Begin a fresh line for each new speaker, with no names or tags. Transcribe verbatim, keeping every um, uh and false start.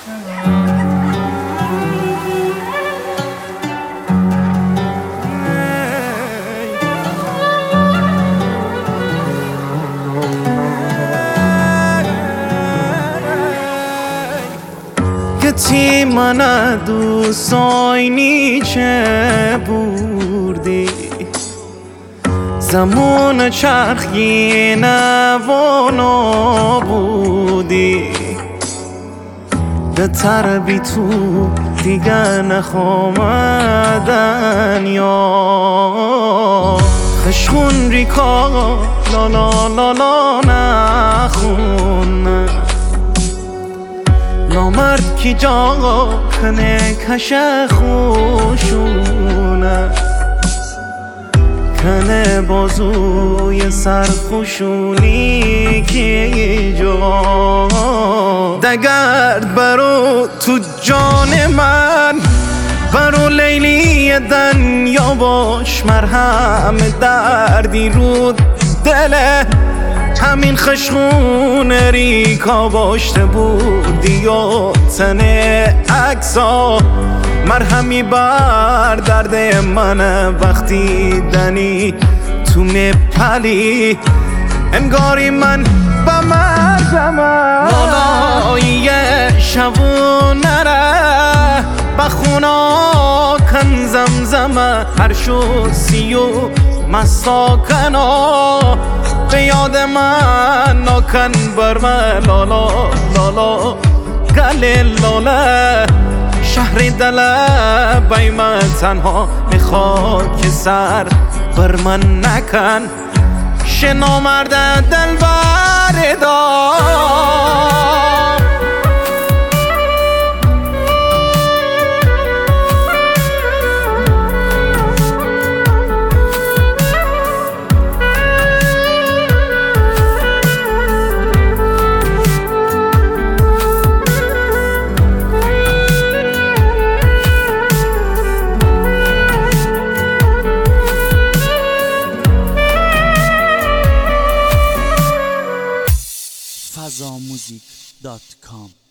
گتی من دوستایانی چه بردی زمان چرخی نوانا بودی بهتر بی تو دیگه نخوامدن یا خشخون ریکا لا لا لا لا نخون نامرد کی جا کنه کشه خوشونه کنه بازوی سرخوشونی کی جا دگرد برو تو جان من برو لیلی دنیا باش مرهم دردی رو دله همین خشخون ریکا باشته بودی و تنه اکسا مرهمی بر درد من وقتی دنی تو میپلی انگاری من با مردم لالایی شبونه بخونا کن زمزم هر شو سی و مساکنا به یاد من ناکن بر من لالا لالا گل لاله شهر دل بای من تنها میخواد که سر بر من نکن شنا مرد دل بردار
فضا موزیک دات کام